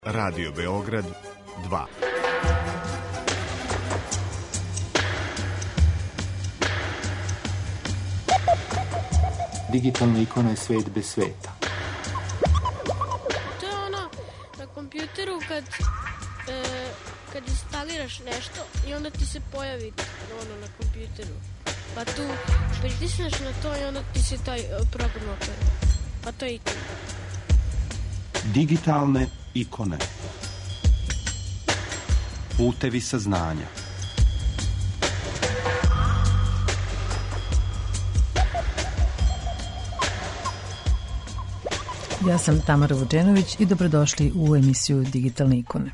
Radio Beograd 2. Digitalna ikona je svet bez sveta. To je ono na kompjuteru kad instaliraš nešto i onda ti se pojavi ono na kompjuteru. Pa tu pritisneš na to i onda ti se taj program otvori. Pa to je ikona. Digitalne ikone. Putevi saznanja. Ja sam Tamara Vučenović i dobrodošli u emisiju Digitalne ikone.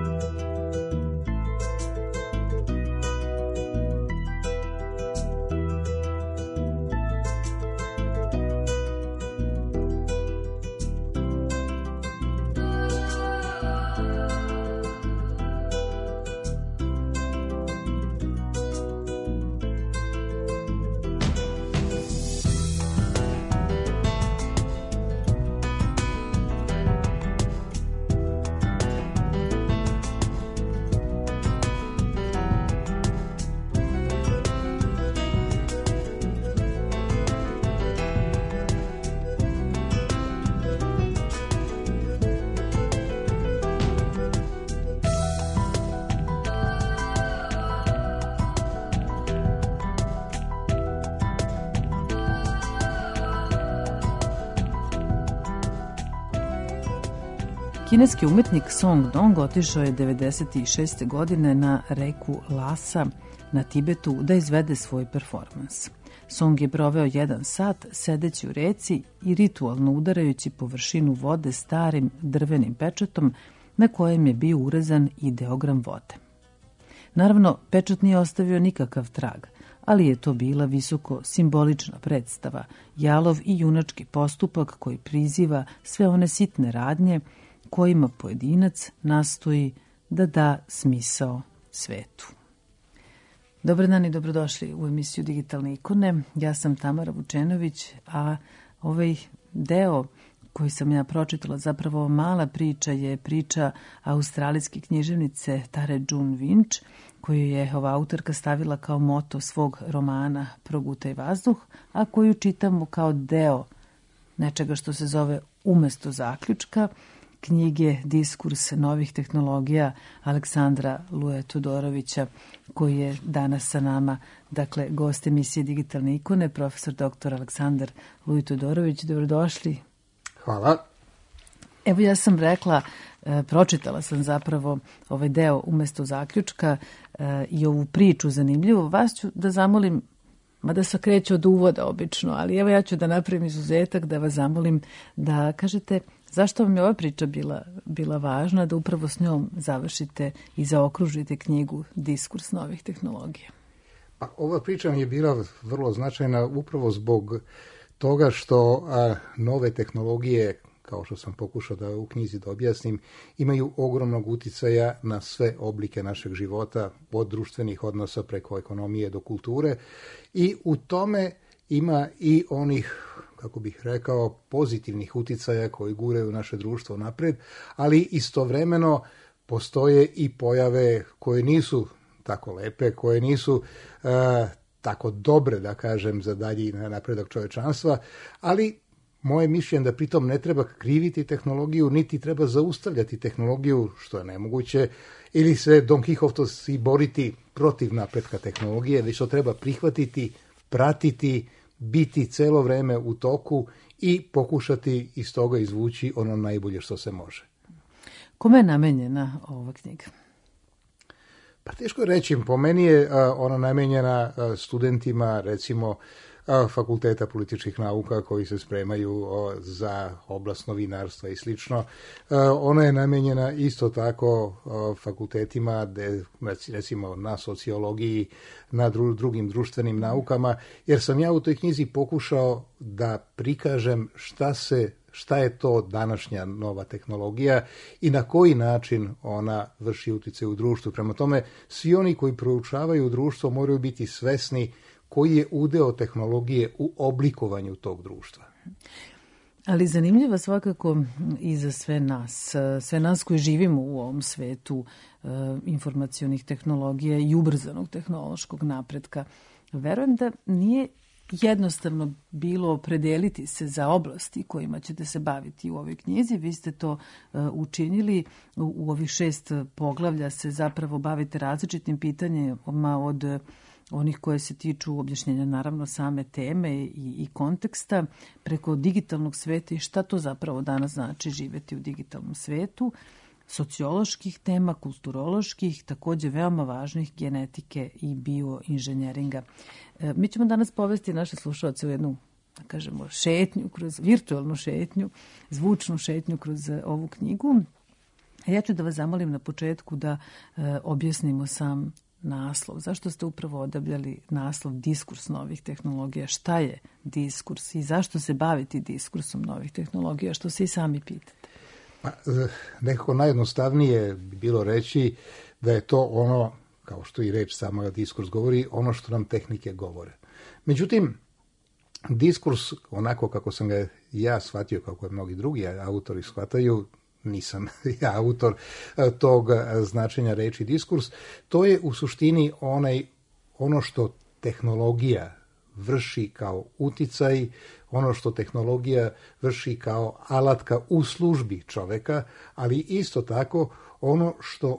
Kineski umetnik Song Dong otišao je 1996. godine na reku Lhasa na Tibetu da izvede svoj performans. Song je proveo 1 sat sedeći u reci i ritualno udarajući površinu vode starim drvenim pečatom na kojem je bio urezan ideogram vode. Naravno, pečat nije ostavio nikakav trag, ali je to bila visoko simbolična predstava, jalov i junački postupak koji priziva sve one sitne radnje kojima pojedinac nastoji da da smisao svetu. Dobar dan i dobrodošli u emisiju Digitalne ikone. Ja sam Tamara Vučenović, a ovaj deo koji sam ja pročitala, zapravo mala priča, je priča australijske književnice Tare June Winch, koju je ova autorka stavila kao moto svog romana Progutaj vazduh, a koju čitamo kao deo nečega što se zove Umesto zaključka, knjige Diskurs novih tehnologija Aleksandra Luje Todorovića, koji je danas sa nama, dakle, gost emisije Digitalne ikone, profesor dr. Aleksandar Luj Todorović. Dobrodošli. Hvala. Evo, ja sam rekla, pročitala sam zapravo ovaj deo Umesto zaključka i ovu priču zanimljivu. Vas ću da zamolim, mada se kreće od uvoda obično, ali evo ja ću da napravim izuzetak da vas zamolim da kažete zašto vam je ova priča bila važna, da upravo s njom završite i zaokružite knjigu Diskurs novih tehnologija. Pa, ova priča mi je bila vrlo značajna upravo zbog toga što nove tehnologije, kao što sam pokušao da u knjizi da objasnim, imaju ogromnog uticaja na sve oblike našeg života, od društvenih odnosa preko ekonomije do kulture, i u tome ima i onih, kako bih rekao, pozitivnih uticaja koji guraju naše društvo napred, ali istovremeno postoje i pojave koje nisu tako lepe, koje nisu tako dobre, da kažem, za dalji napredak čovečanstva, ali moje mišljenje da pritom ne treba kriviti tehnologiju, niti treba zaustavljati tehnologiju, što je nemoguće, ili se Don Quixotovski boriti protiv napretka tehnologije, već to treba prihvatiti, pratiti, biti celo vreme u toku i pokušati iz toga izvući ono najbolje što se može. Kome je namenjena ova knjiga? Pa teško je reći. Po meni je ona namenjena studentima, recimo, Fakulteta političkih nauka koji se spremaju za oblast novinarstva i slično. Ona je namenjena isto tako fakultetima, recimo na sociologiji, na drugim društvenim naukama, jer sam ja u toj knjizi pokušao da prikažem šta je to današnja nova tehnologija i na koji način ona vrši utjecaj u društvu. Prema tome, svi oni koji proučavaju društvo moraju biti svesni koji je udeo tehnologije u oblikovanju tog društva. Ali zanimljiva svakako i za sve nas koji živimo u ovom svetu informacionih tehnologija i ubrzanog tehnološkog napretka. Verujem da nije jednostavno bilo opredeliti se za oblasti kojima ćete se baviti u ovoj knjizi. Vi ste to učinili. U ovih 6 poglavlja se zapravo bavite različitim pitanjima od onih koje se tiču objašnjenja naravno same teme i konteksta preko digitalnog sveta i šta to zapravo danas znači živeti u digitalnom svetu, socioloških tema, kulturoloških, takođe veoma važnih genetike i bioinženjeringa. Mi ćemo danas povesti naše slušalce u jednu, da kažemo, šetnju, kroz virtualnu šetnju, zvučnu šetnju kroz ovu knjigu. Ja ću da vas zamolim na početku da objasnimo sam naslov. Zašto ste upravo odabrali naslov Diskurs novih tehnologija? Šta je diskurs i zašto se baviti diskursom novih tehnologija, što se i sami pitate? Nekako najjednostavnije bi bilo reći da je to ono, kao što i reč sama diskurs govori, ono što nam tehnike govore. Međutim, diskurs, onako kako sam ga ja shvatio, kako je mnogi drugi autori shvataju, nisam ja autor tog značenja reči diskurs, to je u suštini ono što tehnologija vrši kao uticaj, ono što tehnologija vrši kao alatka u službi čoveka, ali isto tako ono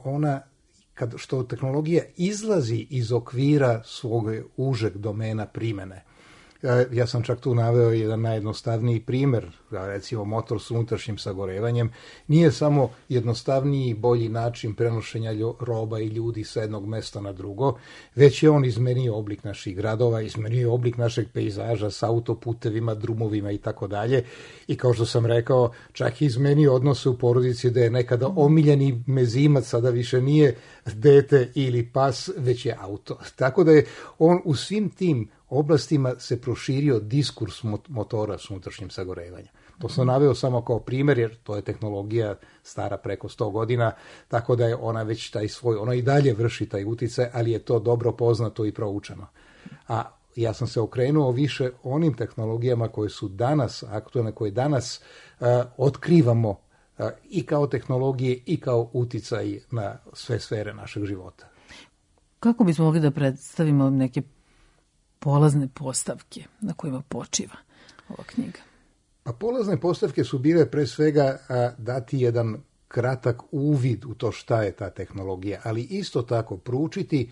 što tehnologija izlazi iz okvira svog užeg domena primene. Ja sam čak tu naveo jedan najjednostavniji primer, recimo motor s unutrašnjim sagorevanjem, nije samo jednostavniji i bolji način prenošenja roba i ljudi sa jednog mesta na drugo, već je on izmenio oblik naših gradova, izmenio oblik našeg pejzaža sa autoputevima, drumovima i tako dalje. I kao što sam rekao, čak i izmenio odnose u porodici da je nekada omiljeni mezimac, sada više nije dete ili pas, već je auto. Tako da je on u svim tim oblastima se proširio diskurs motora s unutrašnjim sagorevanjem. To sam naveo samo kao primjer, jer to je tehnologija stara preko 100 godina, tako da je ona već ona i dalje vrši taj uticaj, ali je to dobro poznato i proučeno. A ja sam se okrenuo više onim tehnologijama koje su danas aktualne, koje danas otkrivamo i kao tehnologije i kao uticaj na sve sfere našeg života. Kako bismo mogli da predstavimo neke polazne postavke na kojima počiva ova knjiga? A polazne postavke su bile pre svega dati jedan kratak uvid u to šta je ta tehnologija, ali isto tako proučiti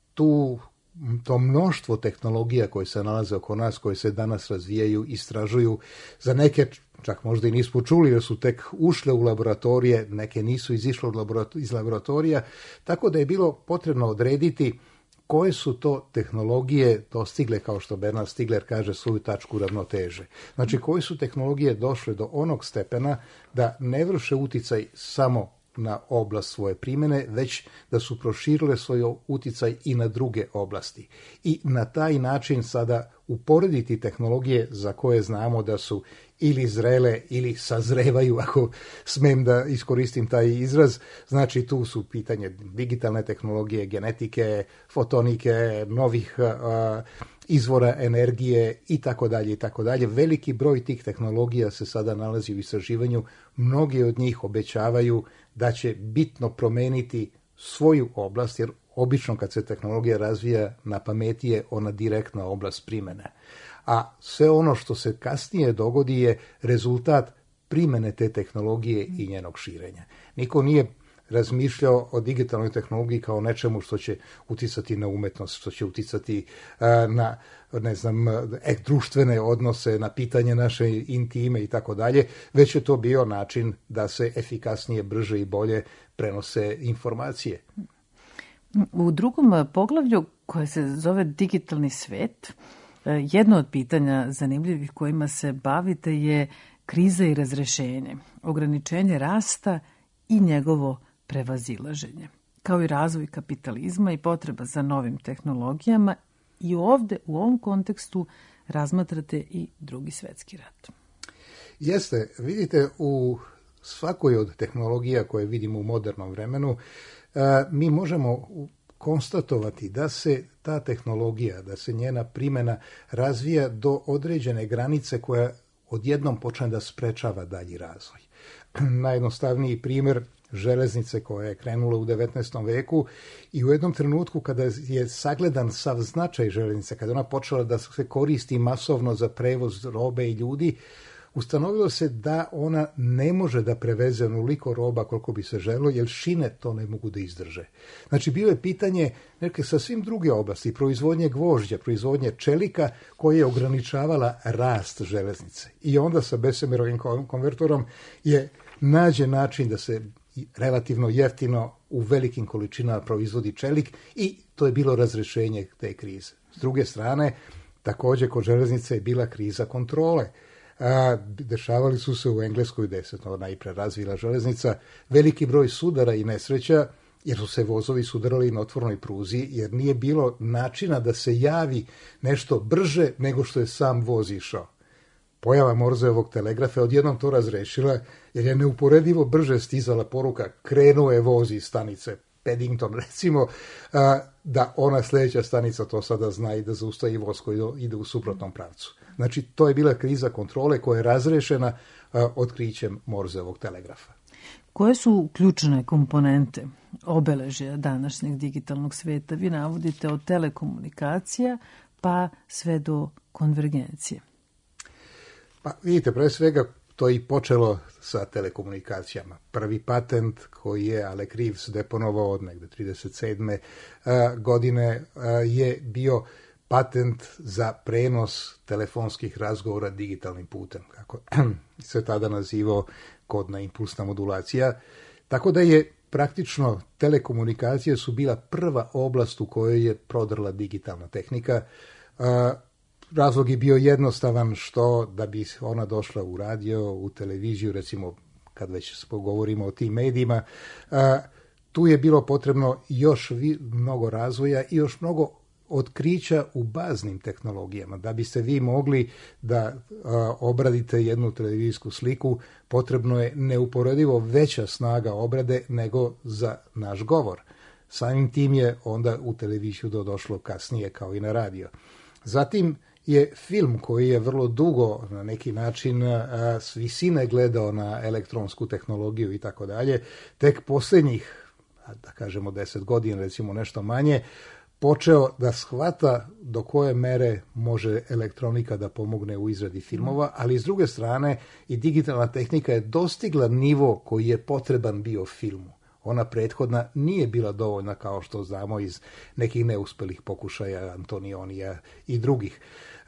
to mnoštvo tehnologija koje se nalaze oko nas, koje se danas razvijaju, istražuju. Za neke čak možda i nismo čuli jer su tek ušle u laboratorije, neke nisu izišle iz laboratorija, tako da je bilo potrebno odrediti koje su to tehnologije dostigle, kao što Bernard Stiegler kaže, svoju tačku ravnoteže. Znači, koje su tehnologije došle do onog stepena da ne vrše uticaj samo na oblast svoje primjene, već da su proširile svoj uticaj i na druge oblasti. I na taj način sada uporediti tehnologije za koje znamo da su ili zrele ili sazrevaju, ako smem da iskoristim taj izraz. Znači, tu su pitanje digitalne tehnologije, genetike, fotonike, novih izvora energije i tako dalje i tako dalje. Veliki broj tih tehnologija se sada nalazi u istraživanju. Mnogi od njih obećavaju da će bitno promeniti svoju oblast, jer obično kad se tehnologija razvija na pameti je ona direktna oblast primjene. A sve ono što se kasnije dogodi je rezultat primjene te tehnologije i njenog širenja. Niko nije razmišljao o digitalnoj tehnologiji kao nečemu što će uticati na umetnost, što će uticati na, društvene odnose, na pitanje naše intime i tako dalje, već je to bio način da se efikasnije, brže i bolje prenose informacije. U drugom poglavlju, koje se zove Digitalni svet, jedno od pitanja zanimljivih kojima se bavite je kriza i razrešenje, ograničenje rasta i njegovo prevazilaženje, kao i razvoj kapitalizma i potreba za novim tehnologijama. I ovde, u ovom kontekstu, razmatrate i Drugi svjetski rat. Jeste, vidite, u svakoj od tehnologija koje vidimo u modernom vremenu, mi možemo konstatovati da se ta tehnologija, da se njena primjena razvija do određene granice koja odjednom počne da sprečava dalji razvoj. Najjednostavniji primjer železnice koja je krenula u 19. veku i u jednom trenutku kada je sagledan sav značaj železnice, kada ona počela da se koristi masovno za prevoz robe i ljudi, ustanovilo se da ona ne može da preveze onoliko roba koliko bi se želelo, jer šine to ne mogu da izdrže. Znači, bilo je pitanje neke sasvim druge oblasti, proizvodnje gvožđa, proizvodnje čelika, koja je ograničavala rast železnice. I onda sa Bessemerovim konvertorom je nađen način da se relativno jeftino u velikim količinama proizvodi čelik i to je bilo razrešenje te krize. S druge strane, također kod železnice je bila kriza kontrole. Dešavali su se u Engleskoj, gde se to najpre razvila železnica, veliki broj sudara i nesreća, jer su se vozovi sudarali na otvorenoj pruzi, jer nije bilo načina da se javi nešto brže nego što je sam voz išao. Pojava Morzejevog telegrafa odjednom to razrešila, jer je neuporedivo brže stizala poruka, krenuo je voz iz stanice Paddington, recimo, da ona sljedeća stanica to sada zna i da zaustavi voz koji ide u suprotnom pravcu. Znači, to je bila kriza kontrole koja je razrešena otkrićem Morzejevog telegrafa. Koje su ključne komponente obeležja današnjeg digitalnog sveta? Vi navodite od telekomunikacija pa sve do konvergencije. Pa vidite, pre svega to je i počelo sa telekomunikacijama. Prvi patent koji je Alec Reeves deponovao od negde 37. godine je bio patent za prenos telefonskih razgovora digitalnim putem, kako se tada nazivao kodna impulsna modulacija. Tako da je praktično telekomunikacije su bila prva oblast u kojoj je prodrla digitalna tehnika. Razlog je bio jednostavan, što da bi ona došla u radio, u televiziju, recimo kad već govorimo o tim medijima, tu je bilo potrebno još mnogo razvoja i još mnogo otkrića u baznim tehnologijama. Da biste vi mogli da obradite jednu televizijsku sliku, potrebno je neuporedivo veća snaga obrade nego za naš govor. Samim tim je onda u televiziju došlo kasnije kao i na radio. Zatim je film koji je vrlo dugo na neki način s visine gledao na elektronsku tehnologiju i tako dalje, tek posljednjih, da kažemo 10 godina, recimo nešto manje, počeo da shvata do koje mere može elektronika da pomogne u izradi filmova, ali s druge strane i digitalna tehnika je dostigla nivo koji je potreban bio filmu. Ona prethodna nije bila dovoljna, kao što znamo iz nekih neuspelih pokušaja Antonionija i drugih.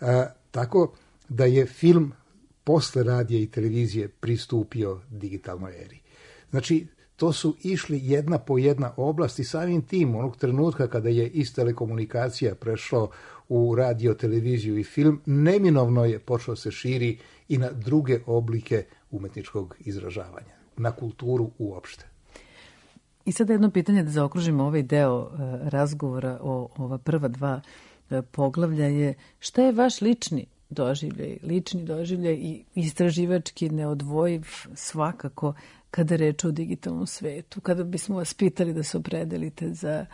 Tako da je film posle radija i televizije pristupio digitalnoj eri. Znači, to su išli jedna po jedna oblast i samim tim onog trenutka kada je iz telekomunikacija prešlo u radio, televiziju i film, neminovno je počeo se širi i na druge oblike umetničkog izražavanja, na kulturu uopšte. I sada jedno pitanje da zaokružimo ovaj deo razgovora o ova prva dva poglavlja je šta je vaš lični doživljaj i istraživački neodvojiv svakako kada reč o digitalnom svetu, kada bismo vas pitali da se opredelite za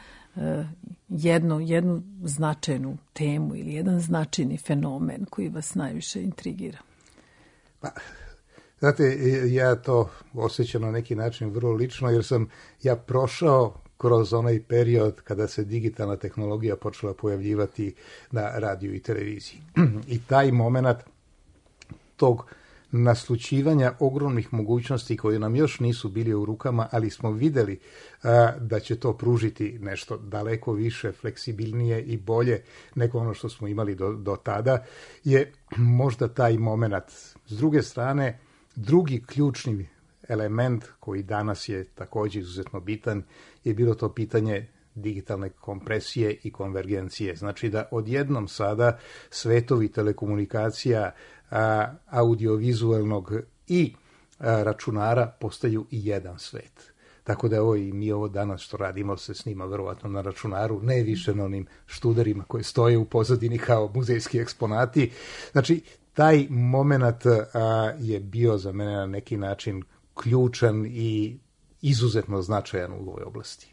jednu značajnu temu ili jedan značajni fenomen koji vas najviše intrigira? Pa, znate, ja to osjećam na neki način vrlo lično, jer sam ja prošao kroz onaj period kada se digitalna tehnologija počela pojavljivati na radiju i televiziji. I taj moment tog naslućivanja ogromnih mogućnosti koje nam još nisu bili u rukama, ali smo videli da će to pružiti nešto daleko više, fleksibilnije i bolje nego ono što smo imali do tada, je možda taj moment. S druge strane, drugi ključni element koji danas je također izuzetno bitan je bilo to pitanje digitalne kompresije i konvergencije. Znači da odjednom sada svetovi telekomunikacija, audiovizualnog i računara postaju i jedan svet. Tako da evo i mi ovo danas što radimo se snima verovatno na računaru, ne više na onim študerima koji stoje u pozadini kao muzejski eksponati. Znači, taj moment je bio za mene na neki način ključan i izuzetno značajan u ovoj oblasti.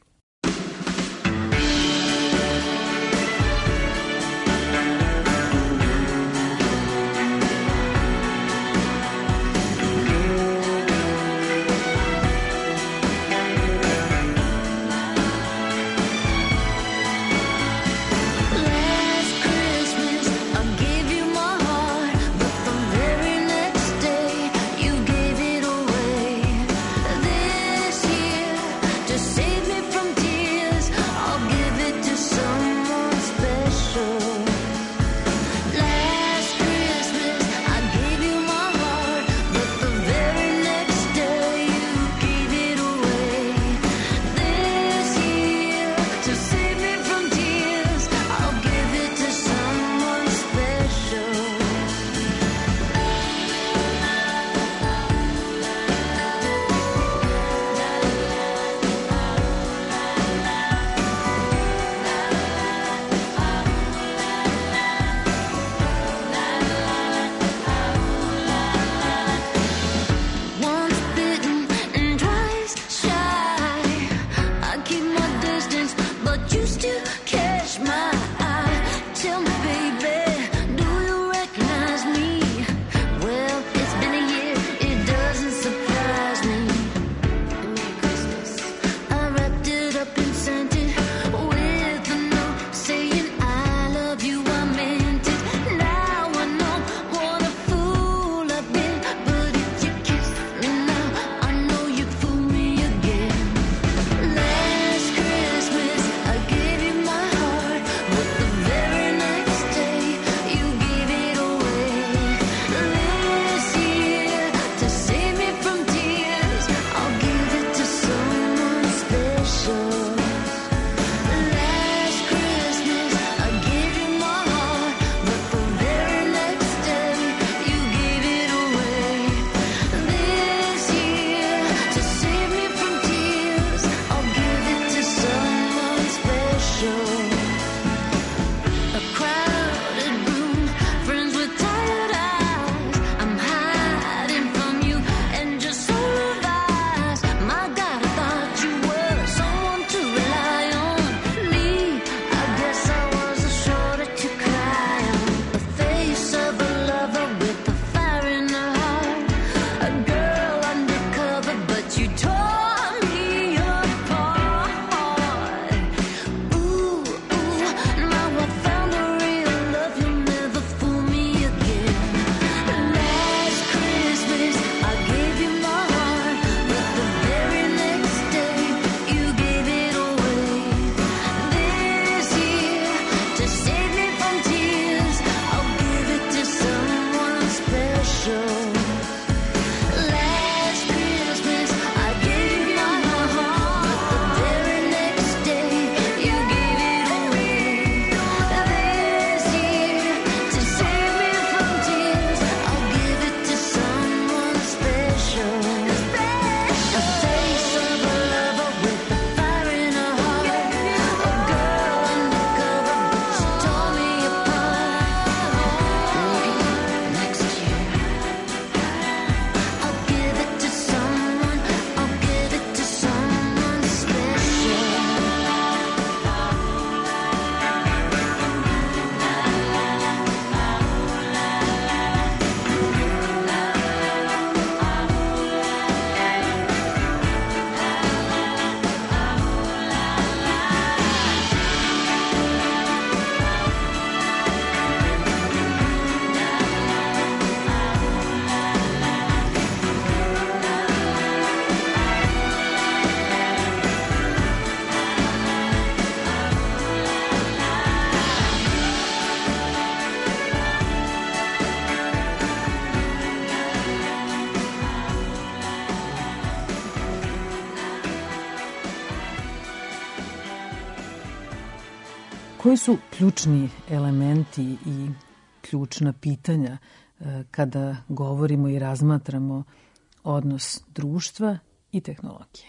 Koji su ključni elementi i ključna pitanja kada govorimo i razmatramo odnos društva i tehnologije?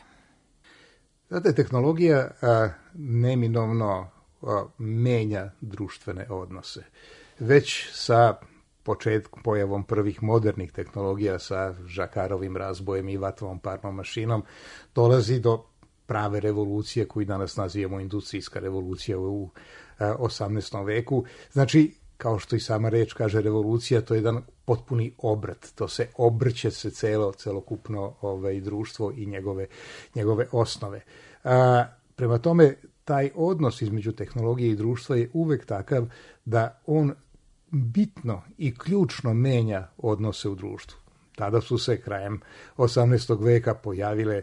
Znate, tehnologija neminovno menja društvene odnose. Već sa pojavom prvih modernih tehnologija, sa žakarovim razbojem i vatrovom parnom mašinom, dolazi do prave revolucije koju danas nazivamo industrijska revolucija u 18. veku. Znači, kao što i sama reč kaže revolucija, to je jedan potpuni obrat. To se obrće se celokupno društvo i njegove osnove. Prema tome, taj odnos između tehnologije i društva je uvek takav da on bitno i ključno menja odnose u društvu. Tada su se krajem 18. veka pojavile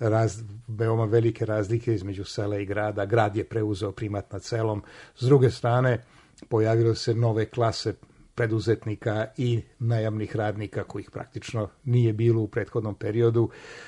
veoma velike razlike između sela i grada. Grad je preuzeo primat nad selom. S druge strane, pojavile se nove klase preduzetnika i najamnih radnika, kojih praktično nije bilo u prethodnom periodu.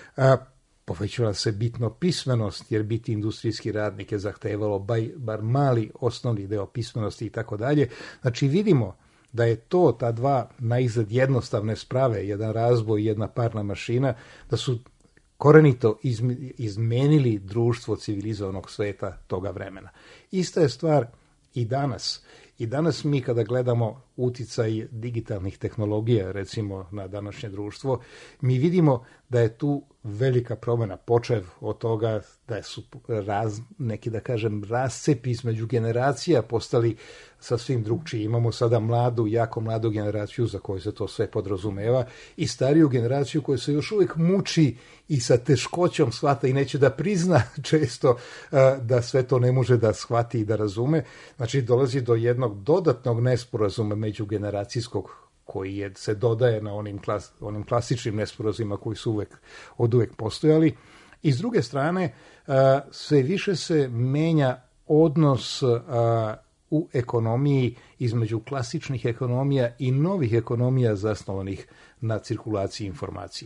Povećala se bitno pismenost, jer biti industrijski radnik je zahtevalo bar mali osnovni deo pismenosti i tako dalje. Znači vidimo da je ta dva naizgled jednostavne sprave, jedan razboj i jedna parna mašina, da su korenito izmenili društvo civilizovanog sveta toga vremena. Ista je stvar i danas. I danas mi kada gledamo uticaj digitalnih tehnologija, recimo na današnje društvo, mi vidimo da je tu velika promjena, počev od toga da su neki, da kažem, rascepi između generacija postali sasvim drugčiji. Imamo sada jako mladu generaciju za koju se to sve podrazumeva i stariju generaciju koja se još uvijek muči i sa teškoćom shvata i neće da prizna često da sve to ne može da shvati i da razume. Znači dolazi do jednog dodatnog nesporazuma međugeneracijskog koji se dodaje na onim klasičnim nesporazima koji su oduvek postojali. I s druge strane, sve više se menja odnos u ekonomiji između klasičnih ekonomija i novih ekonomija zasnovanih na cirkulaciji informacija.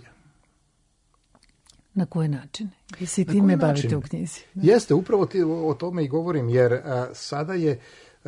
Na koji način? Vi se time bavite u knjizi? Jeste, upravo o tome i govorim, jer sada je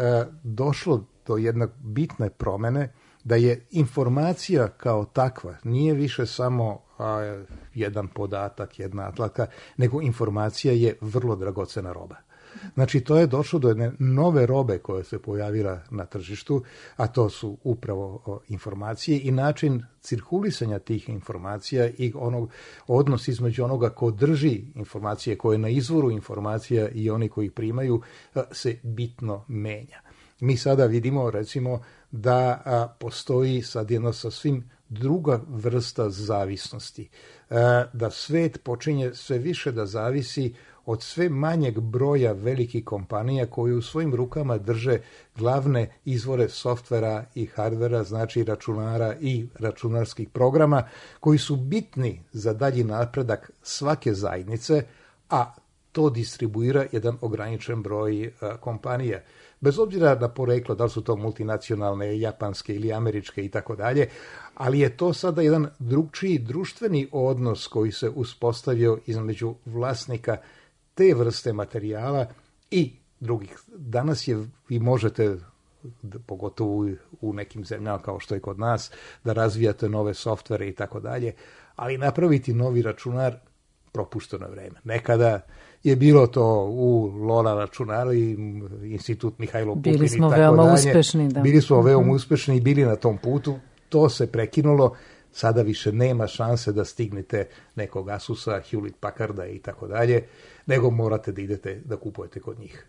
došlo do jedne bitne promene da je informacija kao takva nije više samo jedan podatak, jedna atlaka, nego informacija je vrlo dragocena roba. Znači, to je došlo do jedne nove robe koja se pojavila na tržištu, a to su upravo informacije i način cirkulisanja tih informacija i odnos između onoga ko drži informacije, ko je na izvoru informacija i oni koji primaju, se bitno menja. Mi sada vidimo, recimo, da postoji sad jedno sasvim druga vrsta zavisnosti. Da svet počinje sve više da zavisi od sve manjeg broja velikih kompanija koji u svojim rukama drže glavne izvore softvera i hardvera, znači računara i računarskih programa, koji su bitni za dalji napredak svake zajednice, a to distribuira jedan ograničen broj kompanija. Bez obzira na poreklo, da li su to multinacionalne, japanske ili američke i tako dalje, ali je to sada jedan drugčiji društveni odnos koji se uspostavio između vlasnika te vrste materijala i drugih. Danas vi možete, pogotovo u nekim zemljama kao što je kod nas, da razvijate nove softvere i tako dalje, ali napraviti novi računar propušteno vreme. Nekada je bilo to u Lola računari, institut Mihajlo Pupin i tako dalje. Bili smo veoma uspešni. Da. Bili smo veoma uspešni i bili na tom putu. To se prekinulo. Sada više nema šanse da stignete nekog Asusa, Hewlett Packarda i tako dalje, nego morate da idete da kupujete kod njih.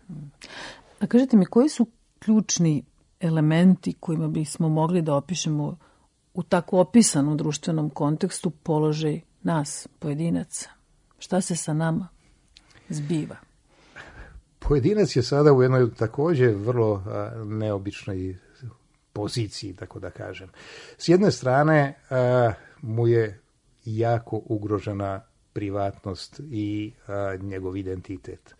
A kažete mi, koji su ključni elementi kojima bismo mogli da opišemo u tako opisanom društvenom kontekstu položaj nas, pojedinaca? Šta se sa nama zbiva? Pojedinac je sada u jednoj također vrlo neobičnoj poziciji, tako da kažem. S jedne strane mu je jako ugrožena privatnost i njegov identitet.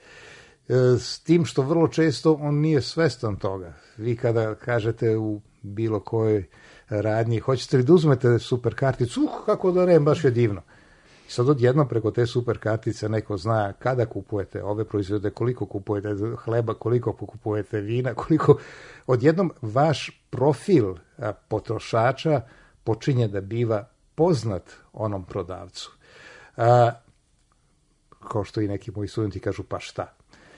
S tim što vrlo često on nije svestan toga. Vi kada kažete u bilo kojoj radnji, hoćete li da uzmete super karticu? Kako da ne, baš je divno. Sad odjednom preko te super kartice neko zna kada kupujete ove proizvode, koliko kupujete hleba, koliko kupujete vina, koliko odjednom vaš profil potrošača počinje da biva poznat onom prodavcu. Kao što i neki moji studenti kažu, pa šta?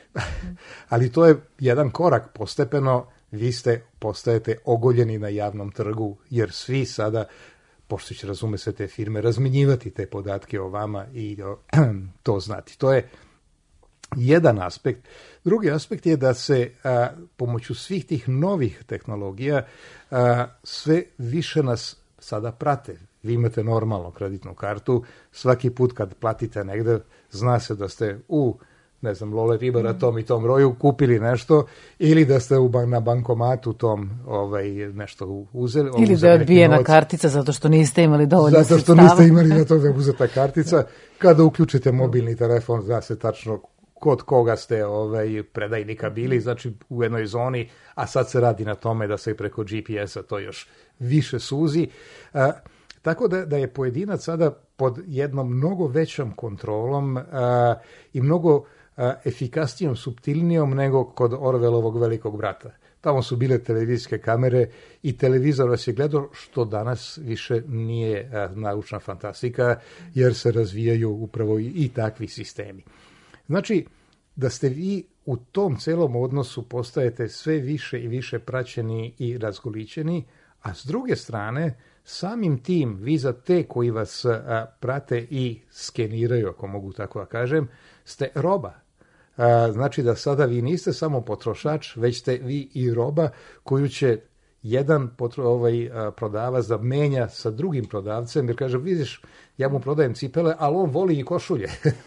Ali to je jedan korak, postepeno vi postajete ogoljeni na javnom trgu, jer svi sada, pošto će razume se te firme, razmenjivati te podatke o vama i to znati. To je jedan aspekt. Drugi aspekt je da se pomoću svih tih novih tehnologija sve više nas sada prate. Vi imate normalno kreditnu kartu, svaki put kad platite negde, zna se da ste u Lole Ribara tom i tom broju kupili nešto, ili da ste na bankomatu tom nešto uzeli. Ili da je odbijena kartica zato što niste imali dovoljno sredstava. Zato što niste imali na to da je uzeta kartica. Kada uključite mobilni telefon, zna se tačno kod koga ste predajnika bili, znači u jednoj zoni, a sad se radi na tome da se preko GPS-a to još više suzi. Tako da je pojedinac sada pod jednom mnogo većom kontrolom i mnogo efikasnijom, suptilnijom nego kod Orwellovog Velikog brata. Tamo su bile televizijske kamere i televizor vas je gledao, što danas više nije naučna fantastika, jer se razvijaju upravo i takvi sistemi. Znači, da ste vi u tom celom odnosu postajete sve više i više praćeni i razgolićeni, a s druge strane, samim tim, vi za te koji vas prate i skeniraju, ako mogu tako da kažem, ste roba. Znači da sada vi niste samo potrošač, već ste vi i roba koju će jedan prodavac da menja sa drugim prodavcem, jer kaže, vidiš, ja mu prodajem cipele, ali on voli i košulje.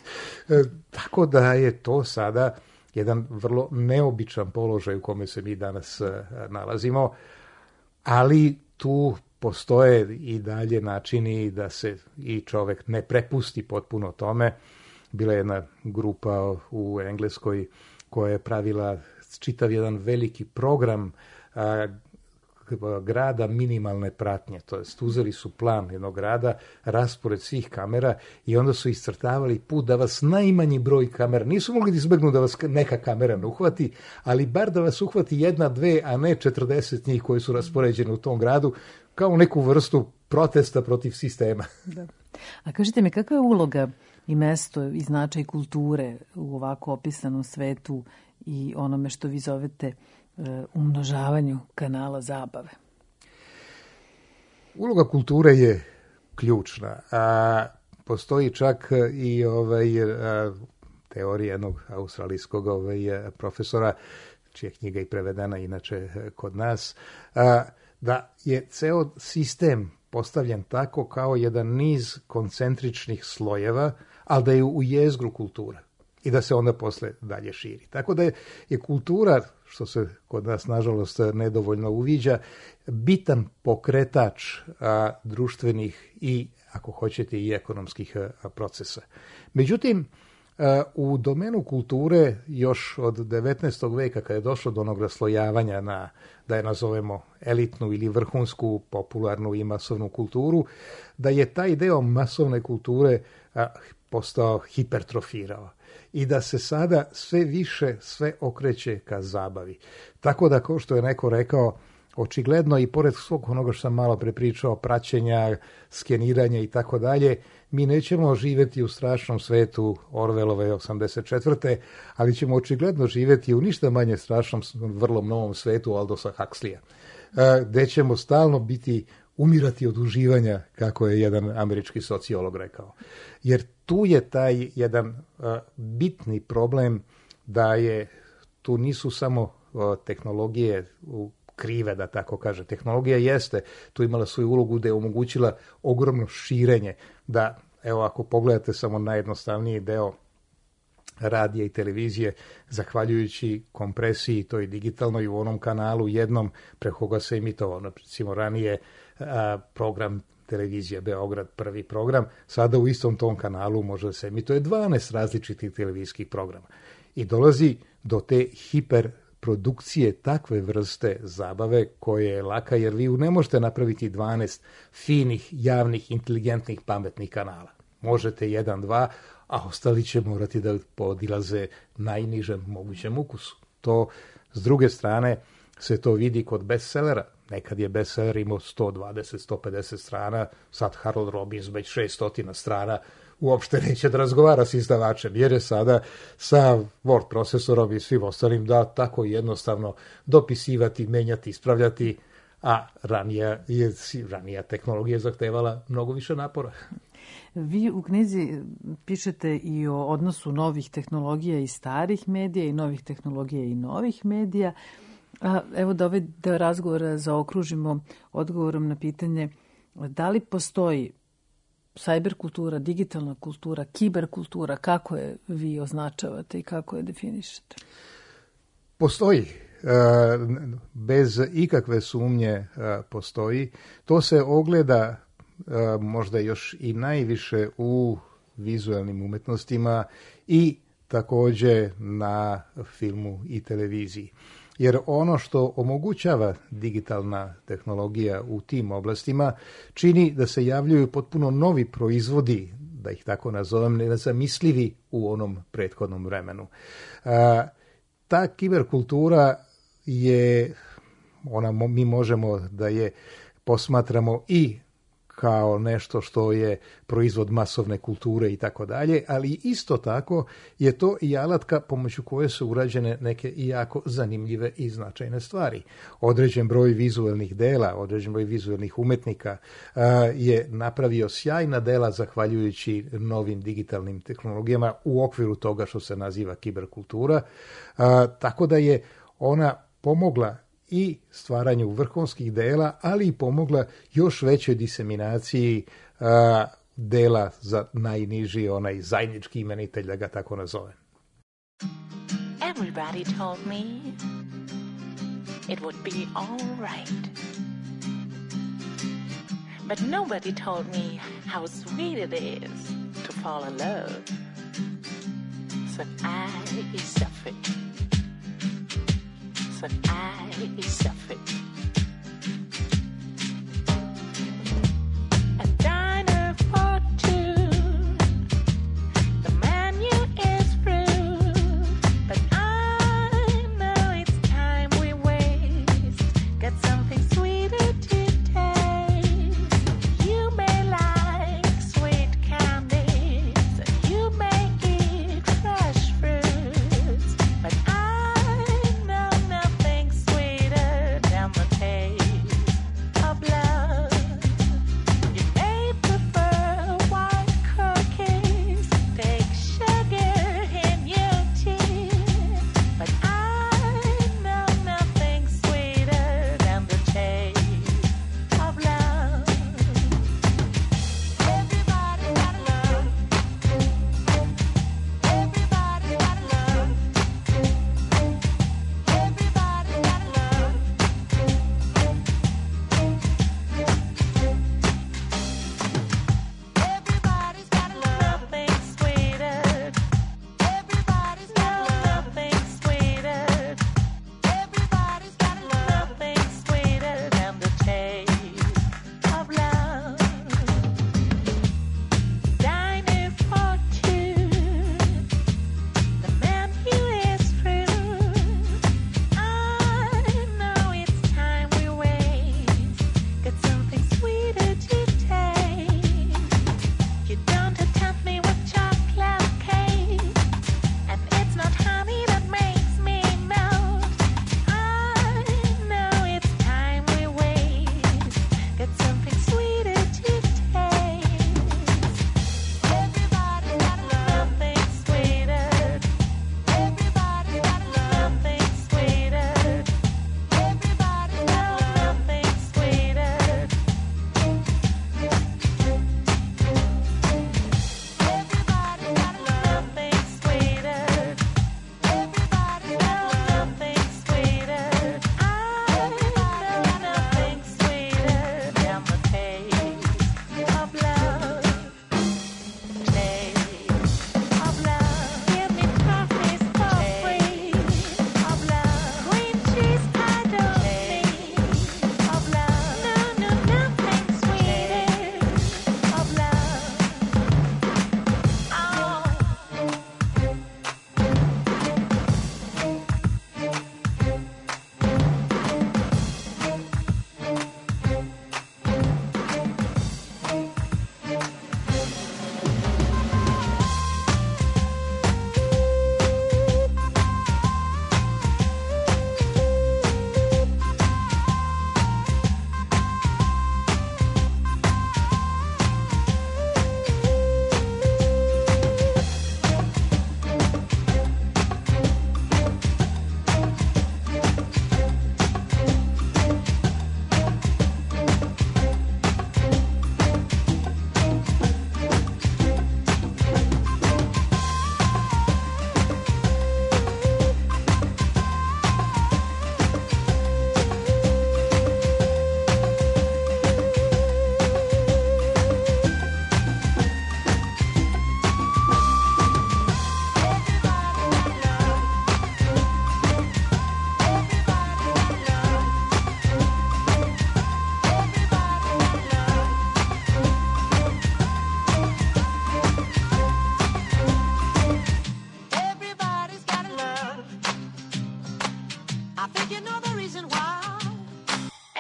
Tako da je to sada jedan vrlo neobičan položaj u kome se mi danas nalazimo, ali tu postoje i dalje načini da se i čovek ne prepusti potpuno tome. Bila je jedna grupa u Engleskoj koja je pravila čitav jedan veliki program grada minimalne pratnje. To jest, uzeli su plan jednog grada, raspored svih kamera i onda su iscrtavali put da vas najmanji broj kamera, nisu mogli da izbegnu da vas neka kamera ne uhvati, ali bar da vas uhvati 1, 2, a ne 40 njih koji su raspoređeni u tom gradu, kao neku vrstu protesta protiv sistema. Da. A kažite mi, kakva je uloga i mesto i značaj kulture u ovako opisanom svetu i onome što vi zovete umnožavanju kanala zabave? Uloga kulture je ključna. Postoji čak i teorija jednog australijskog profesora, čija knjiga je prevedena inače kod nas, da je ceo sistem postavljen tako kao jedan niz koncentričnih slojeva, ali da je u jezgru kultura i da se onda posle dalje širi. Tako da je kultura, što se kod nas nažalost nedovoljno uviđa, bitan pokretač društvenih i, ako hoćete, i ekonomskih procesa. Međutim, u domenu kulture još od 19. veka, kada je došlo do onog raslojavanja na, da je nazovemo, elitnu ili vrhunsku, popularnu i masovnu kulturu, da je taj deo masovne kulture postao hipertrofirao i da se sada sve više sve okreće ka zabavi. Tako da, kao što je neko rekao, očigledno i pored svog onoga što sam malo prepričao, praćenja, skeniranja i tako dalje, mi nećemo živjeti u strašnom svetu Orwellove 84. ali ćemo očigledno živjeti u ništa manje strašnom, vrlo novom svetu Aldosa Huxleya, gde ćemo stalno umirati od uživanja, kako je jedan američki sociolog rekao. Jer tu je taj jedan bitni problem da tu nisu samo tehnologije krive, da tako kaže. Tehnologija jeste tu imala svoju ulogu da je omogućila ogromno širenje, da, evo, ako pogledate samo najjednostavniji deo radija i televizije, zahvaljujući kompresiji toj digitalnoj u onom kanalu jednom preko koga se emitovao, recimo ranije program televizije Beograd, prvi program, sada u istom tom kanalu može da se emituje 12 različitih televizijskih programa. I dolazi do te hiperprodukcije takve vrste zabave koje je laka, jer vi ne možete napraviti 12 finih, javnih, inteligentnih, pametnih kanala. možete 1, 2, a ostali će morati da podilaze najnižem mogućem ukusu. To, s druge strane, se to vidi kod bestsellera. Nekad je bestseller imao 120, 150 strana, sad Harold Robbins već 600 strana, uopšte neće da razgovara s izdavačem, jer je sada sa Word procesorom i svim ostalim da tako jednostavno dopisivati, menjati, ispravljati, a ranija tehnologija zahtevala mnogo više napora. Vi u knjizi pišete i o odnosu novih tehnologija i starih medija i novih tehnologija i novih medija. A evo da ovaj deo razgovora zaokružimo odgovorom na pitanje da li postoji sajberkultura, digitalna kultura, kiberkultura, kako je vi označavate i kako je definišete? Postoji. Bez ikakve sumnje postoji. To se ogleda možda još i najviše u vizualnim umetnostima i takođe na filmu i televiziji. Jer ono što omogućava digitalna tehnologija u tim oblastima čini da se javljaju potpuno novi proizvodi, da ih tako nazovem, nezamislivi u onom prethodnom vremenu. Ta kiberkultura je, mi možemo da je posmatramo i kao nešto što je proizvod masovne kulture i tako dalje, ali isto tako je to i alatka pomoću koje su urađene neke i jako zanimljive i značajne stvari. Određen broj vizuelnih dela, određen broj vizuelnih umetnika je napravio sjajna dela zahvaljujući novim digitalnim tehnologijama u okviru toga što se naziva kiberkultura, tako da je ona pomogla i stvaranju vrhunskih dela, ali i pomogla još većoj diseminaciji dela za najniži, onaj zajednički imenitelj, da ga tako nazovem. Everybody told me it would be all right. But nobody told me how sweet it is to fall in love. So I suffered. So I suffered. A diner for two. The menu is through, but I know it's time we waste. Got something sweeter to taste. You may like sweet candies, you may eat fresh fruits, but I know nothing sweeter than the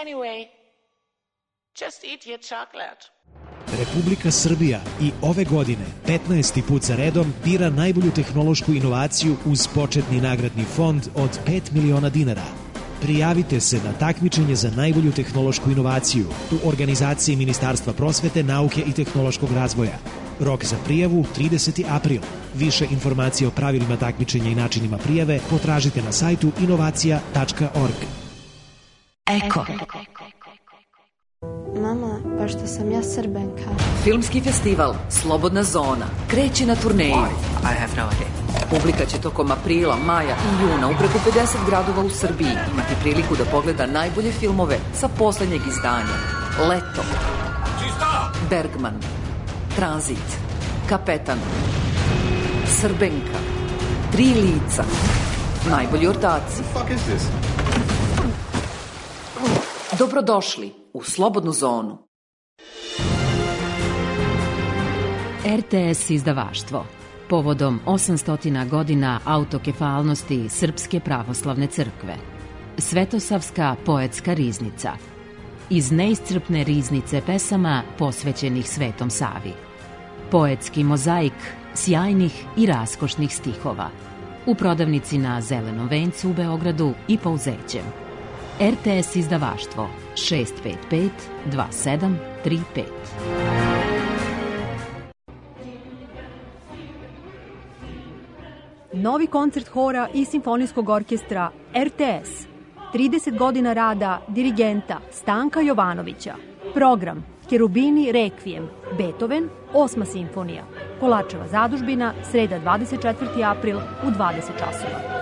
Anyway, just eat your chocolate. Republika Srbija i ove godine 15. put za redom bira najbolju tehnološku inovaciju uz početni nagradni fond od 5 miliona dinara. Prijavite se na takmičenje za najbolju tehnološku inovaciju u organizaciji Ministarstva prosvete, nauke i tehnološkog razvoja. Rok za prijavu 30. april. Više informacije o pravilima takmičenja i načinima prijave potražite na sajtu inovacija.org. Eko. Mama, pa što sam ja Srbenka. Filmski festival Slobodna zona kreće na turneju. I have no idea. Publika će tokom aprila, maja i juna u preko 50 gradova u Srbiji imati priliku da pogleda najbolje filmove sa poslednjeg izdanja. Leto, Bergman, Tranzit, Kapetan, Srbenka, Tri lica, Najbolji ortaci. Dobrodošli u Slobodnu zonu. RTS izdavaštvo. Povodom 800 godina autokefalnosti Srpske pravoslavne crkve. Svetosavska poetska riznica. Iz neiscrpne riznice pesama posvećenih Svetom Savi. Poetski mozaik sjajnih i raskošnih stihova. U prodavnici na Zelenom vencu u Beogradu i Pouzećem. RTS izdavaštvo 655 2735. Novi koncert hora i simfonijskog orkestra RTS. 30 godina rada dirigenta Stanka Jovanovića. Program Cherubini Requiem, Beethoven, 8. simfonija. Kolačeva zadužbina, sreda 24. april u 20 časova.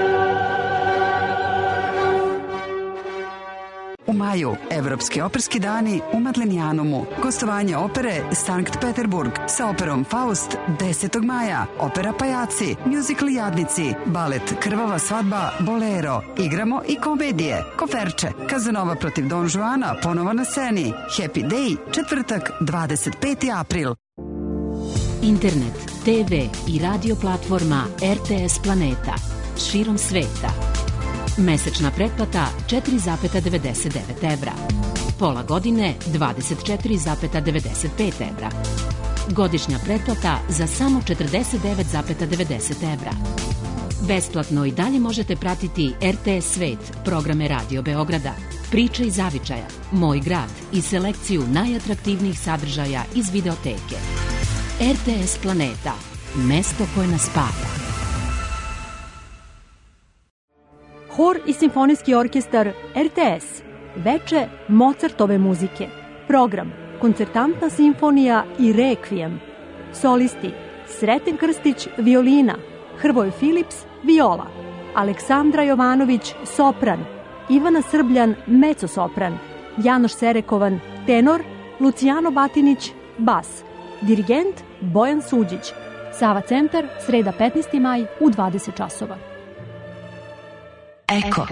U maju, Evropski operski dani u Madlenijanumu. Gostovanje opere Sankt Peterburg sa operom Faust 10. maja. Opera Pajaci, muzikl Jadnici, balet Krvava svadba, Bolero. Igramo i komedije. Koferče, Kazanova protiv Don Juana, ponovo na sceni. Happy Day, četvrtak, 25. april. Internet, TV i radio platforma RTS Planeta. Širom sveta. Mesečna pretplata 4,99 evra. Pola godine 24,95 evra. Godišnja pretplata za samo 49,90 evra. Besplatno i dalje možete pratiti RTS Svet, programe Radio Beograda, Priče iz Zavičaja, Moj grad i selekciju najatraktivnijih sadržaja iz videoteke. RTS Planeta, mesto koje nas spaja. Hor i simfonijski orkestar RTS. Veče Mozartove muzike. Program Koncertantna simfonija i Requiem. Solisti Sreten Krstić, violina. Hrvoje Filips, viola. Aleksandra Jovanović, sopran. Ivana Srbljan, mezzo-sopran. Janoš Serekovan, tenor. Lucijano Batinić, bas. Dirigent Bojan Suđić. Sava centar, sreda 15. maj u 20 časova. Eko.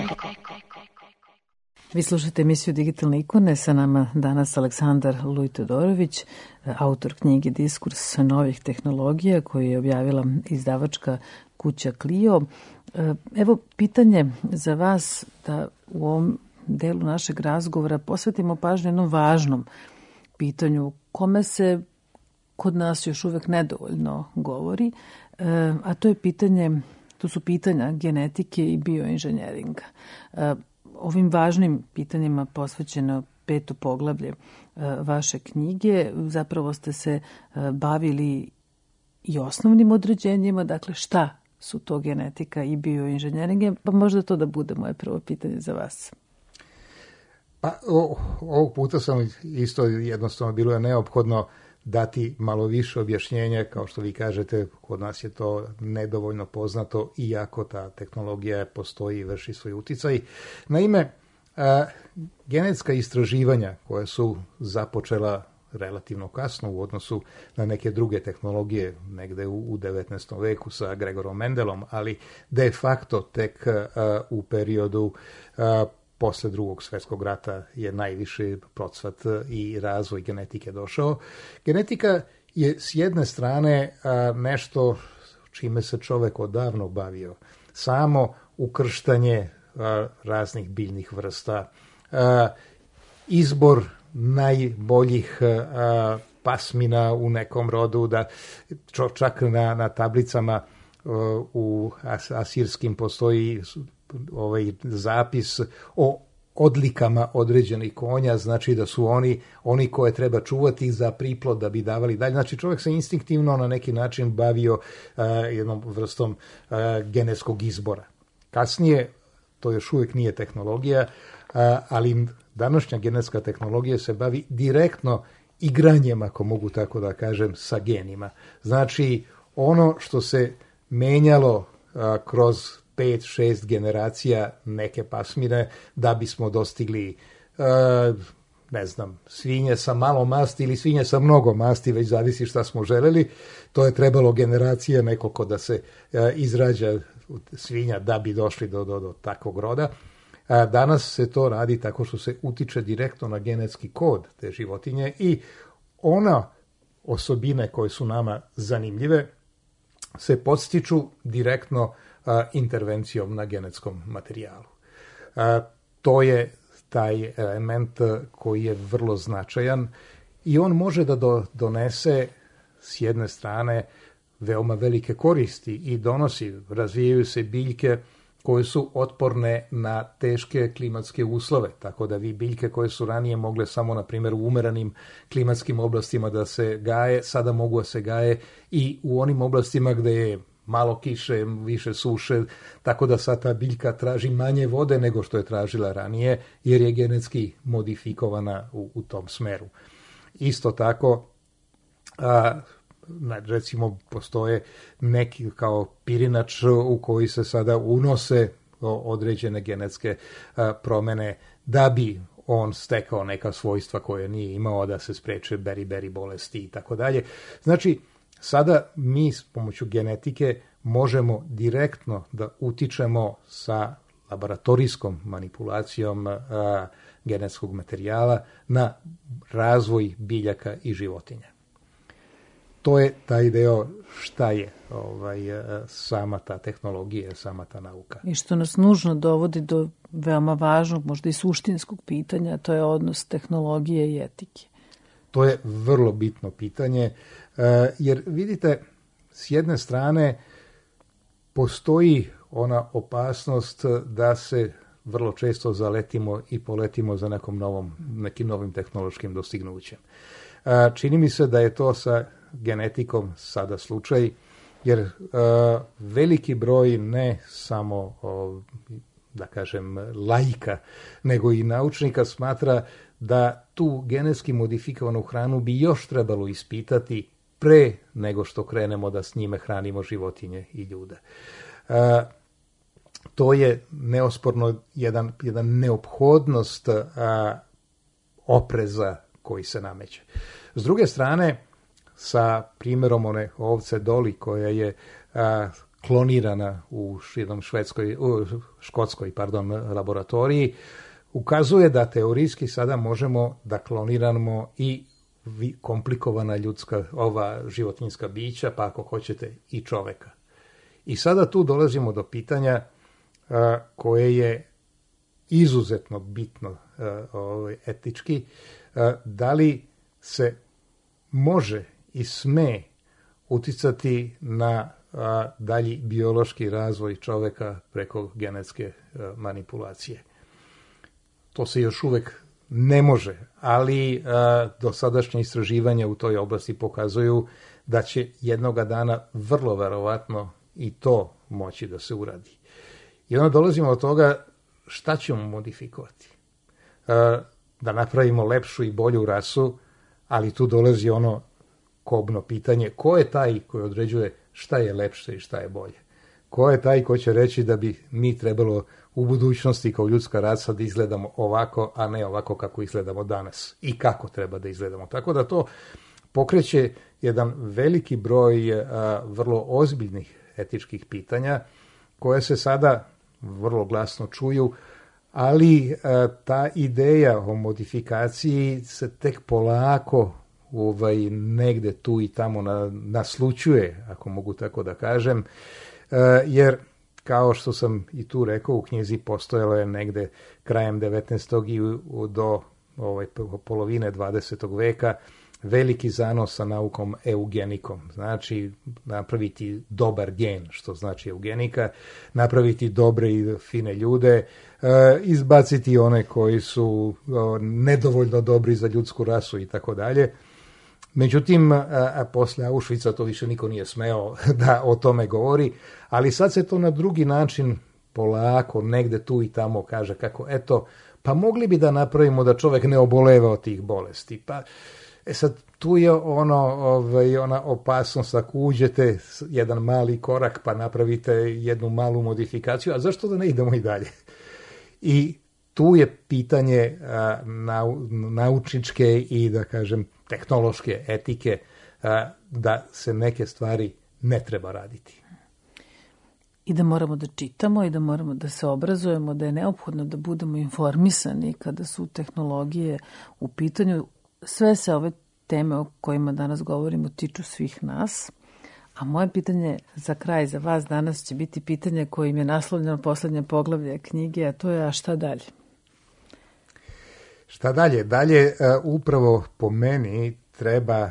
Vi slušate emisiju Digitalne ikone, sa nama danas Aleksandar Luj-Todorović, autor knjige Diskurs novih tehnologija koju je objavila izdavačka kuća Clio. Evo pitanje za vas da u ovom delu našeg razgovora posvetimo pažnju jednom važnom pitanju kome se kod nas još uvek nedovoljno govori, a to je to su pitanja genetike i bioinženjeringa. Ovim važnim pitanjima posvećeno 5. poglavlje vaše knjige. Zapravo ste se bavili i osnovnim određenjima, dakle šta su to genetika i bioinženjeringe, pa možda to da bude moje prvo pitanje za vas. Pa ovog puta sam isto jednostavno bilo je neophodno dati malo više objašnjenja, kao što vi kažete, kod nas je to nedovoljno poznato, iako ta tehnologija postoji i vrši svoj uticaj. Naime, genetska istraživanja koja su započela relativno kasno u odnosu na neke druge tehnologije, negde u 19. veku sa Gregorom Mendelom, ali de facto tek u periodu posle Drugog svjetskog rata je najviši procvat i razvoj genetike došao. Genetika je s jedne strane nešto čime se čovek odavno bavio. Samo ukrštanje raznih biljnih vrsta izbor najboljih pasmina u nekom rodu, da čak na tablicama u asirskim postoji zapis o odlikama određenih konja, znači da su oni koje treba čuvati za priplod da bi davali dalje. Znači čovjek se instinktivno na neki način bavio jednom vrstom genetskog izbora. Kasnije, to još uvijek nije tehnologija, ali današnja genetska tehnologija se bavi direktno igranjem, ako mogu tako da kažem, sa genima. Znači ono što se menjalo kroz 5-6 generacija neke pasmine da bismo dostigli svinje sa malo masti ili svinje sa mnogo masti, već zavisi šta smo želeli. To je trebalo generacije nekoliko da se izrađa svinja da bi došli do takvog roda. Danas se to radi tako što se utiče direktno na genetski kod te životinje i ona osobine koje su nama zanimljive se podstiču direktno intervencijom na genetskom materijalu. To je taj element koji je vrlo značajan i on može da donese s jedne strane veoma velike koristi i razvijaju se biljke koje su otporne na teške klimatske uslove, tako da vi biljke koje su ranije mogle samo, na primjer, u umeranim klimatskim oblastima da se gaje, sada mogu da se gaje i u onim oblastima gde je malo kiše, više suše, tako da sad ta biljka traži manje vode nego što je tražila ranije, jer je genetski modifikovana u tom smeru. Isto tako, recimo, postoje neki kao pirinač u koji se sada unose određene genetske promene da bi on stekao neka svojstva koje nije imao, da se spreče beri bolesti i tako dalje. Znači, sada mi s pomoću genetike možemo direktno da utičemo sa laboratorijskom manipulacijom genetskog materijala na razvoj biljaka i životinja. To je taj deo šta je sama ta tehnologija, sama ta nauka. I što nas nužno dovodi do veoma važnog, možda i suštinskog pitanja, to je odnos tehnologije i etike. To je vrlo bitno pitanje, jer vidite, s jedne strane postoji ona opasnost da se vrlo često zaletimo i poletimo za nekim novim tehnološkim dostignućem. Čini mi se da je to sa genetikom sada slučaj, jer veliki broj ne samo, da kažem, laika, nego i naučnika smatra da tu genetski modifikovanu hranu bi još trebalo ispitati pre nego što krenemo da s njime hranimo životinje i ljude. To je neosporno jedan neophodnost opreza koji se nameće. S druge strane, sa primjerom one ovce Doli koja je klonirana u jednom škotskoj laboratoriji, ukazuje da teorijski sada možemo da kloniramo i komplikovana životinjska bića, pa ako hoćete i čoveka. I sada tu dolazimo do pitanja koje je izuzetno bitno etički, da li se može i sme uticati na dalji biološki razvoj čoveka preko genetske manipulacije. To se još uvek ne može, ali dosadašnje istraživanja u toj oblasti pokazuju da će jednoga dana vrlo verovatno i to moći da se uradi. I onda dolazimo od toga šta ćemo modifikovati. Da napravimo lepšu i bolju rasu, ali tu dolazi ono kobno pitanje, ko je taj koji određuje šta je lepše i šta je bolje? Ko je taj ko će reći da bi mi trebalo u budućnosti kao ljudska rasa da izgledamo ovako, a ne ovako kako izgledamo danas i kako treba da izgledamo. Tako da to pokreće jedan veliki broj vrlo ozbiljnih etičkih pitanja koje se sada vrlo glasno čuju, ali ta ideja o modifikaciji se tek polako negde tu i tamo naslućuje, ako mogu tako da kažem, jer kao što sam i tu rekao, u knjizi postojalo je negde krajem 19. i do polovine 20. veka veliki zanos sa naukom eugenikom. Znači, napraviti dobar gen, što znači eugenika, napraviti dobre i fine ljude, izbaciti one koji su nedovoljno dobri za ljudsku rasu i tako dalje. Međutim, posle Auschwitza to više niko nije smeo da o tome govori, ali sad se to na drugi način polako, negde tu i tamo kaže kako, eto, pa mogli bi da napravimo da čovek ne oboleva od tih bolesti. Pa, sad, tu je ona opasnost ako uđete jedan mali korak pa napravite jednu malu modifikaciju, a zašto da ne idemo i dalje? I tu je pitanje naučničke i, da kažem, tehnološke etike, da se neke stvari ne treba raditi. I da moramo da čitamo i da moramo da se obrazujemo, da je neophodno da budemo informisani kada su tehnologije u pitanju. Sve se ove teme o kojima danas govorimo tiču svih nas, a moje pitanje za kraj za vas danas će biti pitanje kojim je naslovljeno poslednje poglavlje knjige, a to je a šta dalje? Šta dalje? Dalje upravo po meni treba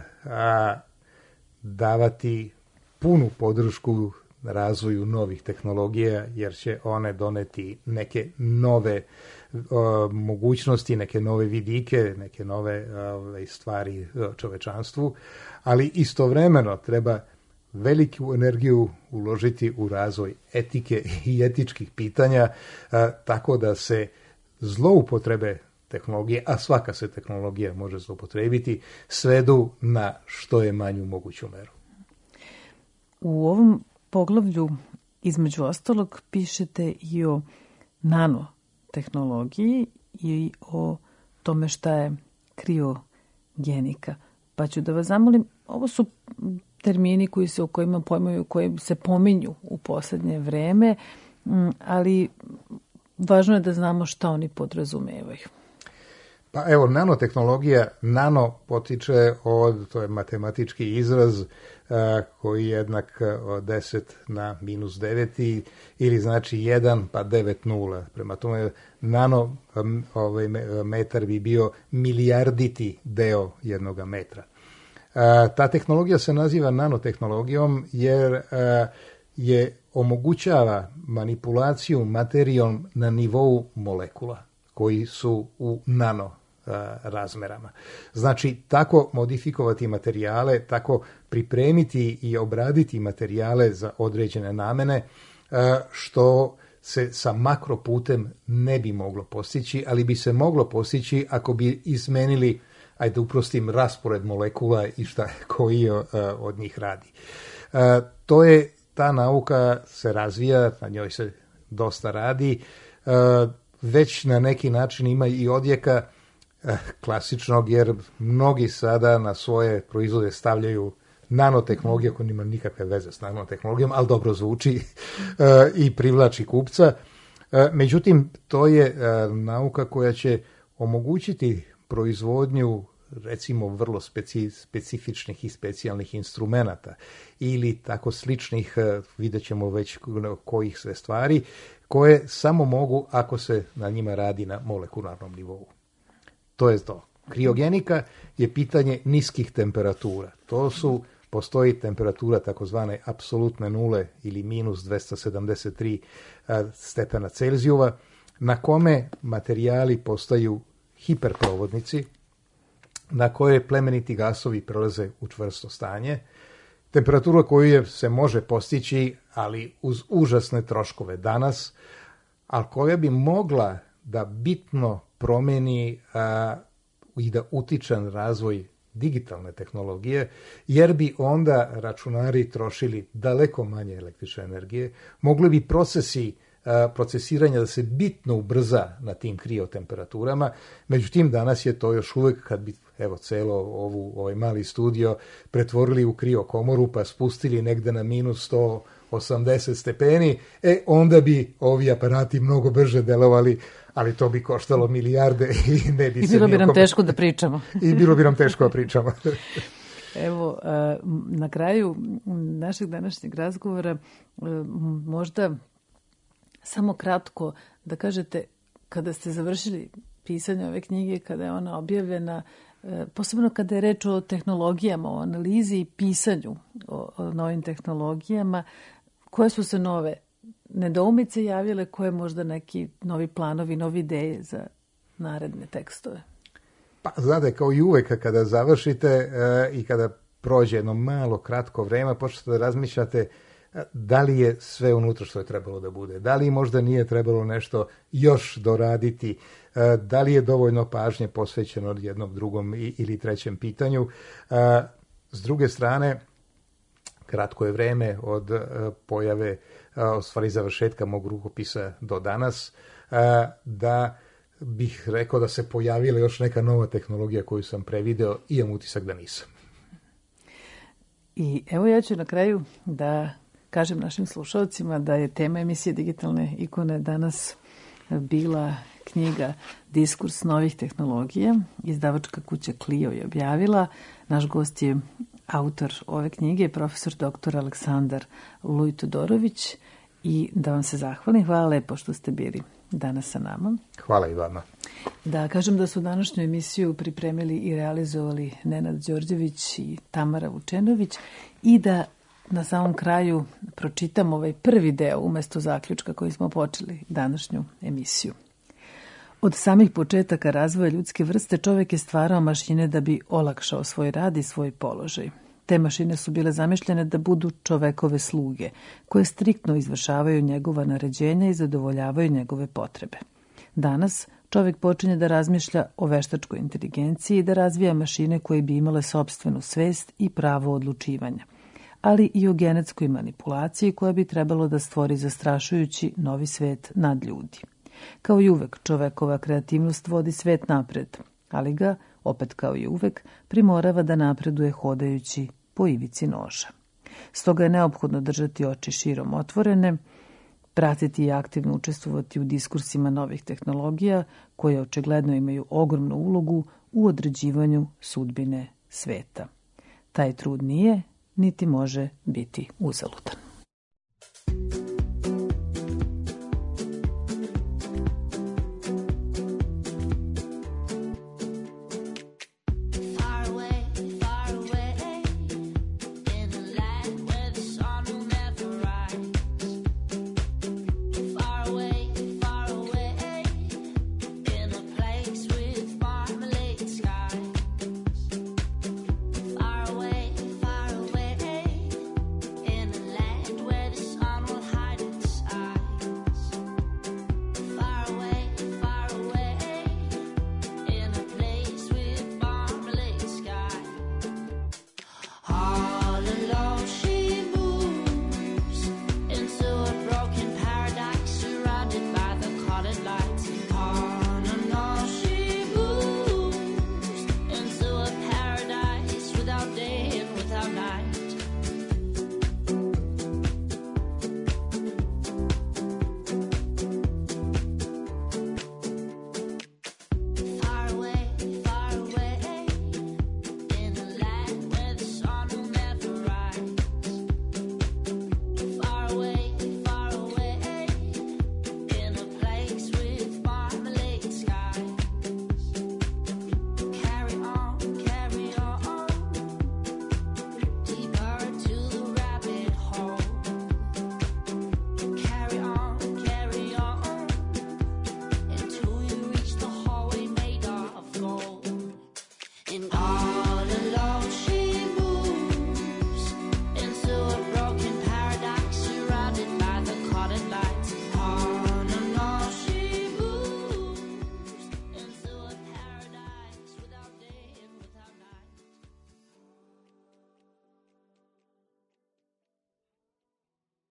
davati punu podršku razvoju novih tehnologija, jer će one doneti neke nove mogućnosti, neke nove vidike, neke nove stvari čovečanstvu, ali istovremeno treba veliku energiju uložiti u razvoj etike i etičkih pitanja, tako da se zloupotrebe tehnologije, a svaka se tehnologija može zloupotrebiti, svedu na što je manju moguću meru. U ovom poglavlju, između ostalog, pišete i o nanotehnologiji i o tome šta je kriogenika. Pa ću da vas zamolim, ovo su termini o kojima pojmaju, koji se pominju u poslednje vreme, ali važno je da znamo šta oni podrazumevaju. Pa evo, nanotehnologija, nano potiče to je matematički izraz koji je jednak od 10 na minus 9 ili znači 1 pa 9 nula. Prema tome, metar bi bio milijarditi deo jednog metra. Ta tehnologija se naziva nanotehnologijom jer je omogućava manipulaciju materijom na nivou molekula koji su u nano razmerama. Znači, tako modifikovati materijale, tako pripremiti i obraditi materijale za određene namene, što se sa makroputem ne bi moglo postići, ali bi se moglo postići ako bi izmenili, ajde uprostim, raspored molekula i šta koji od njih radi. Ta nauka se razvija, na njoj se dosta radi, već na neki način ima i odjeka klasičnog, jer mnogi sada na svoje proizvode stavljaju nanotehnologiju koja nima nikakve veze s nanotehnologijom, ali dobro zvuči i privlači kupca. Međutim, to je nauka koja će omogućiti proizvodnju recimo vrlo specifičnih i specijalnih instrumenata ili tako sličnih, vidjet ćemo već kojih sve stvari, koje samo mogu ako se na njima radi na molekularnom nivou. To je to. Kriogenika je pitanje niskih temperatura. Postoji temperatura takozvane apsolutne nule ili minus 273 stepena Celzijeva, na kome materijali postaju hiperprovodnici, na koje plemeniti gasovi prelaze u čvrsto stanje. Temperatura koju se može postići, ali uz užasne troškove danas, ali koja bi mogla da bitno promeni i da utiče na razvoj digitalne tehnologije, jer bi onda računari trošili daleko manje električne energije, mogli bi procesiranja da se bitno ubrza na tim kriotemperaturama, međutim danas je to još uvijek, kad bi celo ovaj mali studio pretvorili u kriokomoru pa spustili negde na minus 180 stepeni, onda bi ovi aparati mnogo brže delovali, ali to bi koštalo milijarde i ne bi se... I bilo bi nam teško da pričamo. I bilo bi nam teško da pričamo. Evo, na kraju našeg današnjeg razgovora možda samo kratko da kažete, kada ste završili pisanja ove knjige, kada je ona objavljena, posebno kada je reč o tehnologijama, o analizi i pisanju o novim tehnologijama, koje su se nove nedoumice javile, koje možda neki novi planovi, novi ideje za naredne tekstove? Pa, znate, kao i uvek kada završite i kada prođe jedno malo, kratko vreme, počnete da razmišljate da li je sve unutra što je trebalo da bude, da li možda nije trebalo nešto još doraditi, da li je dovoljno pažnje posvećeno jednom, drugom ili trećem pitanju. S druge strane, kratko je vreme od pojave, u stvari završetka mog rukopisa do danas, da bih rekao da se pojavila još neka nova tehnologija koju sam prevideo i imam utisak da nisam. I evo ja ću na kraju da kažem našim slušalcima da je tema emisije Digitalne ikone danas bila knjiga Diskurs novih tehnologija. Izdavačka kuća Clio je objavila. Naš gost je autor ove knjige, profesor dr. Aleksandar Luj-Todorović, i da vam se zahvalim. Hvala lepo što ste bili danas sa nama. Hvala i vama. Da kažem da su današnju emisiju pripremili i realizovali Nenad Đorđević i Tamara Vučenović i da na samom kraju pročitam ovaj prvi deo umesto zaključka koji smo počeli današnju emisiju. Od samih početaka razvoja ljudske vrste čovjek je stvarao mašine da bi olakšao svoj rad i svoj položaj. Te mašine su bile zamišljene da budu čovekove sluge, koje striktno izvršavaju njegova naređenja i zadovoljavaju njegove potrebe. Danas čovjek počinje da razmišlja o veštačkoj inteligenciji i da razvija mašine koje bi imale sopstvenu svest i pravo odlučivanja, ali i o genetskoj manipulaciji koja bi trebalo da stvori zastrašujući novi svet nad ljudi. Kao i uvek, čovekova kreativnost vodi svet napred, ali ga, opet kao i uvek, primorava da napreduje hodajući po ivici noža. Stoga je neophodno držati oči širom otvorene, pratiti i aktivno učestvovati u diskursima novih tehnologija koje očigledno imaju ogromnu ulogu u određivanju sudbine sveta. Taj trud nije, niti može biti uzaludan.